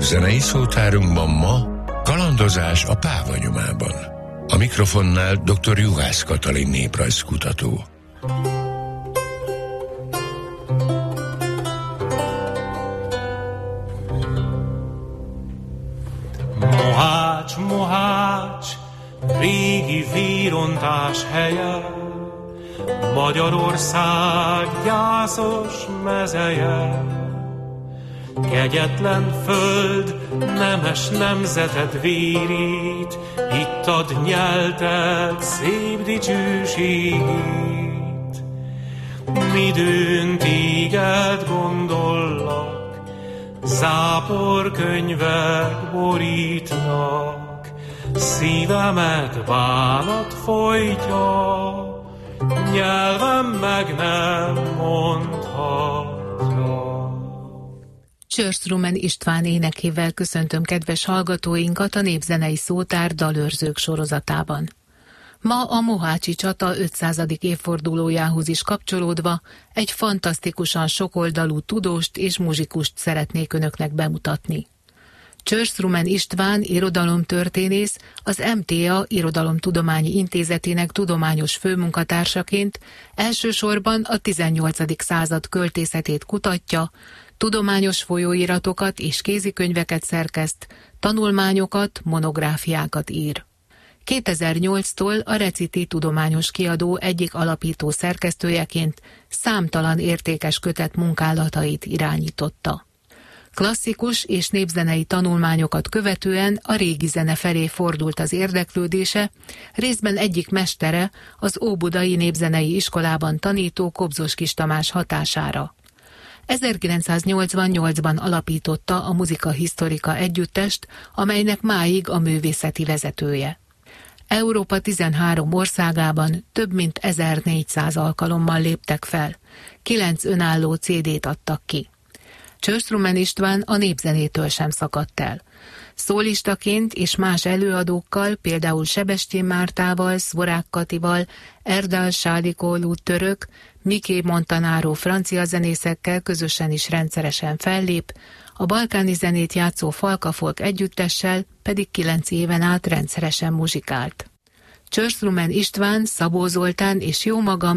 Zenei szótárunkban ma kalandozás a Páva nyomában. A mikrofonnál dr. Juhász Katalin néprajzkutató. Mohács, Mohács, régi vérontás helye, Magyarország gyászos mezeje. Kegyetlen föld, nemes nemzeted vérét, itt ad nyelted szép dicsőségét. Midőn téged gondollak, záporkönyvek borítnak, szívemet bánat folytja, nyelvem meg nem mondhatja. Csörstrumen István énekével köszöntöm kedves hallgatóinkat a Népzenei Szótár dalőrzők sorozatában. Ma a mohácsi csata 500. évfordulójához is kapcsolódva egy fantasztikusan sokoldalú tudóst és muzsikust szeretnék önöknek bemutatni. Csörstrumen István irodalomtörténész, az MTA Irodalomtudományi Intézetének tudományos főmunkatársaként elsősorban a 18. század költészetét kutatja, tudományos folyóiratokat és kézikönyveket szerkeszt, tanulmányokat, monográfiákat ír. 2008-tól a Reciti tudományos kiadó egyik alapító szerkesztőjeként számtalan értékes kötet munkálatait irányította. Klasszikus és népzenei tanulmányokat követően a régi zene felé fordult az érdeklődése, részben egyik mestere, az Óbudai Népzenei Iskolában tanító Kobzos Kis Tamás hatására. 1988-ban alapította a Muzika Historica együttest, amelynek máig a művészeti vezetője. Európa 13 országában több mint 1400 alkalommal léptek fel, 9 önálló CD-t adtak ki. Csörstrumen István a népzenétől sem szakadt el. Szólistaként és más előadókkal, például Sebestyén Mártával, Szvorák Katival, Erdal Sálikólu török, Miké Montanaro francia zenészekkel közösen is rendszeresen fellép, a balkáni zenét játszó Falka Folk együttessel pedig 9 éven át rendszeresen muzsikált. Csörstrumen István, Szabó Zoltán és jómagam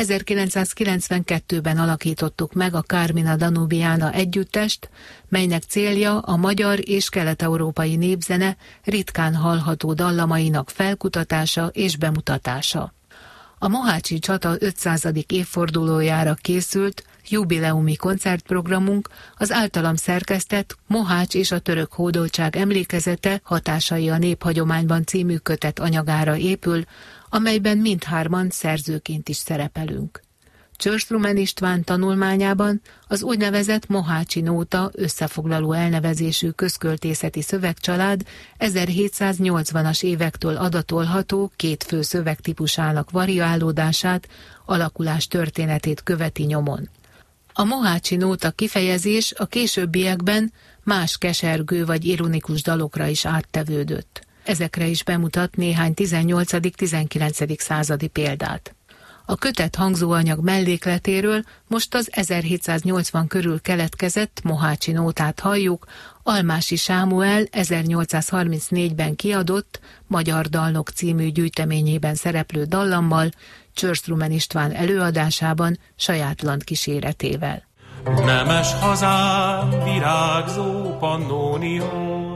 1992-ben alakítottuk meg a Carmina Danubiana együttest, melynek célja a magyar és kelet-európai népzene ritkán hallható dallamainak felkutatása és bemutatása. A mohácsi csata 500. évfordulójára készült jubileumi koncertprogramunk az általam szerkesztett Mohács és a török hódoltság emlékezete hatásai a néphagyományban című kötet anyagára épül, amelyben mindhárman szerzőként is szerepelünk. Csörstrumen István tanulmányában az úgynevezett mohácsi nóta összefoglaló elnevezésű közköltészeti szövegcsalád 1780-as évektől adatolható két fő szövegtípusának variálódását, alakulás történetét követi nyomon. A mohácsi nóta kifejezés a későbbiekben más kesergő vagy ironikus dalokra is áttevődött. Ezekre is bemutat néhány 18.-19. századi példát. A kötet hangzóanyag mellékletéről most az 1780 körül keletkezett mohácsi nótát halljuk, Almási Sámuel 1834-ben kiadott Magyar Dalnok című gyűjteményében szereplő dallammal, Csörstrumen István előadásában sajátlan kíséretével. Nemes hazám virágzó pannónium,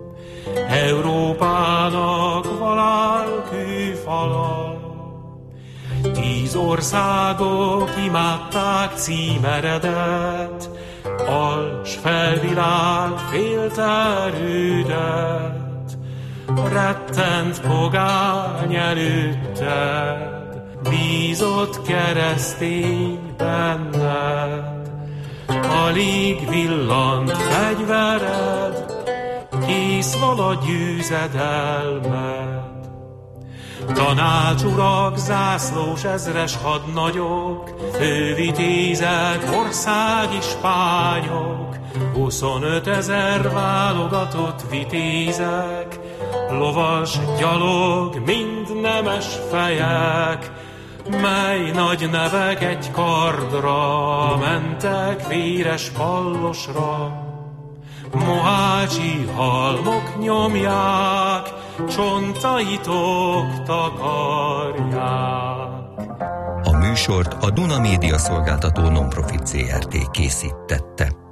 Európának valálkű fala. 10 országok imádták címeredet, als felvilág félte erődet, rettent pogány előtted, bízott keresztény benned. Alig villant fegyvered, kész van a győzedelmed. Tanácsurak, zászlós ezres hadnagyok, fővitézek, országi spányok, 25 000 válogatott vitézek, lovas, gyalog, mind nemes fejek, mely nagy nevek egy kardra mentek véres pallosra. mohácsi halmok nyomják, csontaitok takarják. A műsort a Duna Média Szolgáltató Nonprofit Zrt. Készítette.